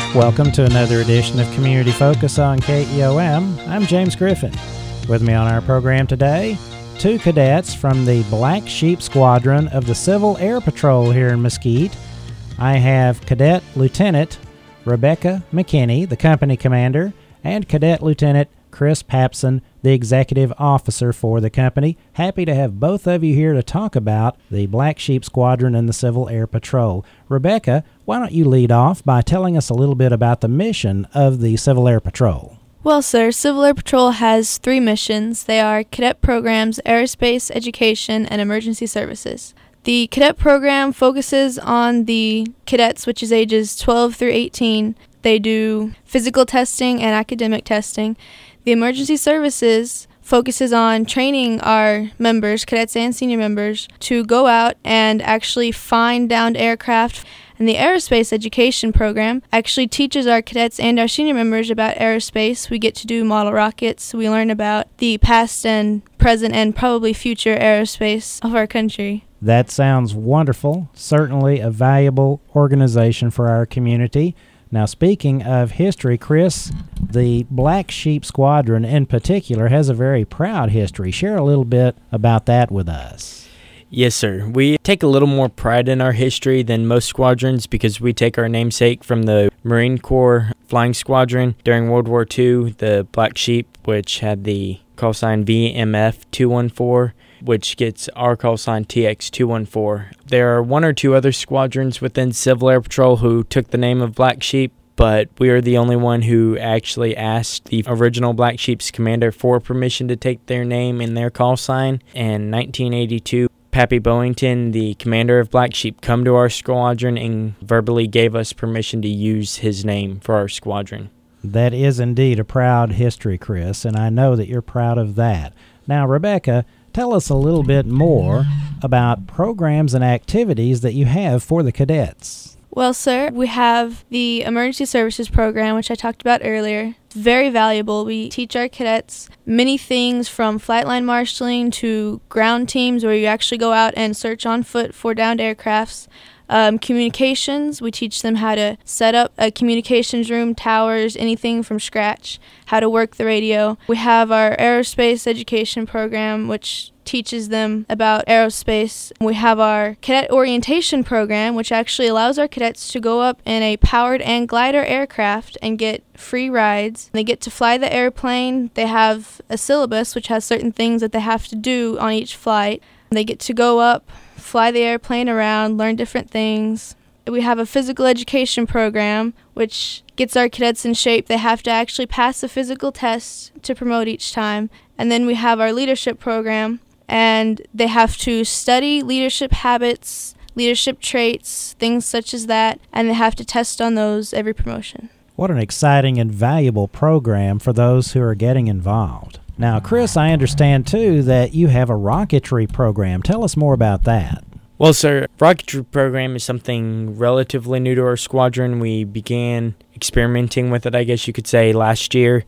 Welcome to another edition of Community Focus on KEOM. I'm James Griffin. With me on our program today, two cadets from the Black Sheep Squadron of the Civil Air Patrol here in Mesquite. I have Cadet Lieutenant Rebecca McKinney, the company commander, and Cadet Lieutenant Chris Papson, the executive officer for the company. Happy to have both of you here to talk about the Black Sheep Squadron and the Civil Air Patrol. Rebecca, why don't you lead off by telling us a little bit about the mission of the Civil Air Patrol? Well, sir, Civil Air Patrol has three missions. They are cadet programs, aerospace, education, and emergency services. The cadet program focuses on the cadets, which is ages 12 through 18. They do physical testing and academic testing. The emergency services focuses on training our members, cadets and senior members, to go out and actually find downed aircraft. And the aerospace education program actually teaches our cadets and our senior members about aerospace. We get to do model rockets. We learn about the past and present and probably future aerospace of our country. That sounds wonderful. Certainly a valuable organization for our community. Now, speaking of history, Chris, the Black Sheep Squadron in particular has a very proud history. Share a little bit about that with us. Yes, sir. We take a little more pride in our history than most squadrons because we take our namesake from the Marine Corps Flying Squadron. During World War II, the Black Sheep, which had the call sign VMF 214, which gets our call sign TX214. There are one or two other squadrons within Civil Air Patrol who took the name of Black Sheep, but we are the only one who actually asked the original Black Sheep's commander for permission to take their name and their call sign. In 1982, Pappy Bowington, the commander of Black Sheep, come to our squadron and verbally gave us permission to use his name for our squadron. That is indeed a proud history, Chris, and I know that you're proud of that. Now, Rebecca, tell us a little bit more about programs and activities that you have for the cadets. Well, sir, we have the emergency services program, which I talked about earlier. It's very valuable. We teach our cadets many things from flightline marshaling to ground teams where you actually go out and search on foot for downed aircrafts. Communications, we teach them how to set up a communications room, towers, anything from scratch, how to work the radio. We have our aerospace education program, which teaches them about aerospace. We have our cadet orientation program, which actually allows our cadets to go up in a powered and glider aircraft and get free rides. They get to fly the airplane. They have a syllabus, which has certain things that they have to do on each flight. They get to go up, fly the airplane around, learn different things. We have a physical education program, which gets our cadets in shape. They have to actually pass a physical test to promote each time. And then we have our leadership program, and they have to study leadership habits, leadership traits, things such as that, and they have to test on those every promotion. What an exciting and valuable program for those who are getting involved. Now, Chris, I understand, too, that you have a rocketry program. Tell us more about that. Well, sir, rocketry program is something relatively new to our squadron. We began experimenting with it, I guess you could say, last year.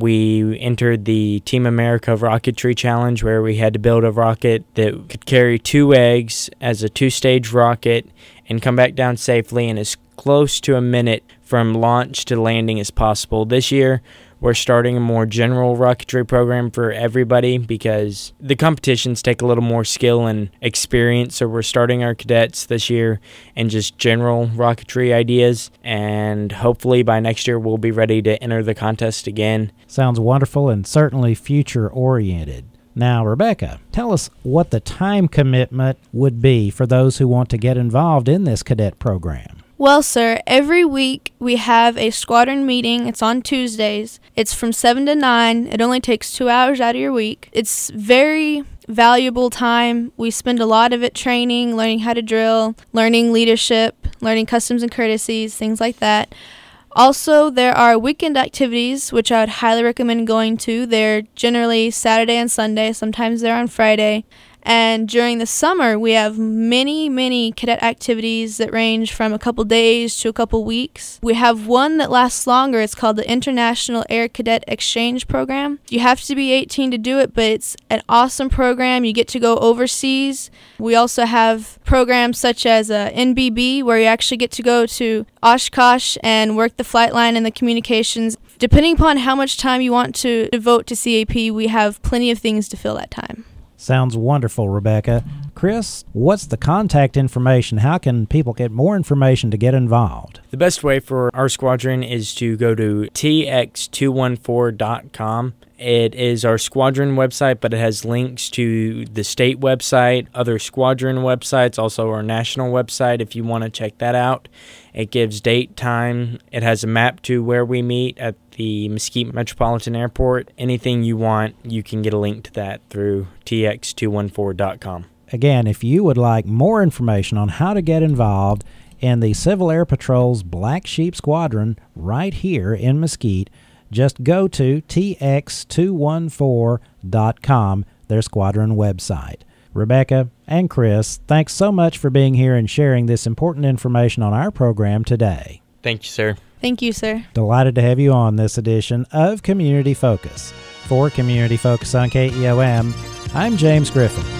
We entered the Team America Rocketry Challenge, where we had to build a rocket that could carry 2 eggs as a 2-stage rocket and come back down safely in as close to a minute from launch to landing as possible. This year, we're starting a more general rocketry program for everybody because the competitions take a little more skill and experience. So we're starting our cadets this year in just general rocketry ideas. And hopefully by next year, we'll be ready to enter the contest again. Sounds wonderful and certainly future-oriented. Now, Rebecca, tell us what the time commitment would be for those who want to get involved in this cadet program. Well, sir, every week we have a squadron meeting. It's on Tuesdays. It's from 7 to 9. It only takes 2 hours out of your week. It's very valuable time. We spend a lot of it training, learning how to drill, learning leadership, learning customs and courtesies, things like that. Also, there are weekend activities, which I would highly recommend going to. They're generally Saturday and Sunday. Sometimes they're on Friday. And during the summer, we have many cadet activities that range from a couple days to a couple weeks. We have one that lasts longer. It's called the International Air Cadet Exchange Program. You have to be 18 to do it, but it's an awesome program. You get to go overseas. We also have programs such as NBB, where you actually get to go to Oshkosh and work the flight line and the communications. Depending upon how much time you want to devote to CAP, we have plenty of things to fill that time. Sounds wonderful, Rebecca. Chris, what's the contact information? How can people get more information to get involved? The best way for our squadron is to go to tx214.com. It is our squadron website, but it has links to the state website, other squadron websites, also our national website if you want to check that out. It gives date, time. It has a map to where we meet at the Mesquite Metropolitan Airport. Anything you want, you can get a link to that through tx214.com. Again, if you would like more information on how to get involved in the Civil Air Patrol's Black Sheep Squadron right here in Mesquite, just go to tx214.com, their squadron website. Rebecca and Chris, thanks so much for being here and sharing this important information on our program today. Thank you, sir. Thank you, sir. Delighted to have you on this edition of Community Focus. For Community Focus on KEOM, I'm James Griffin.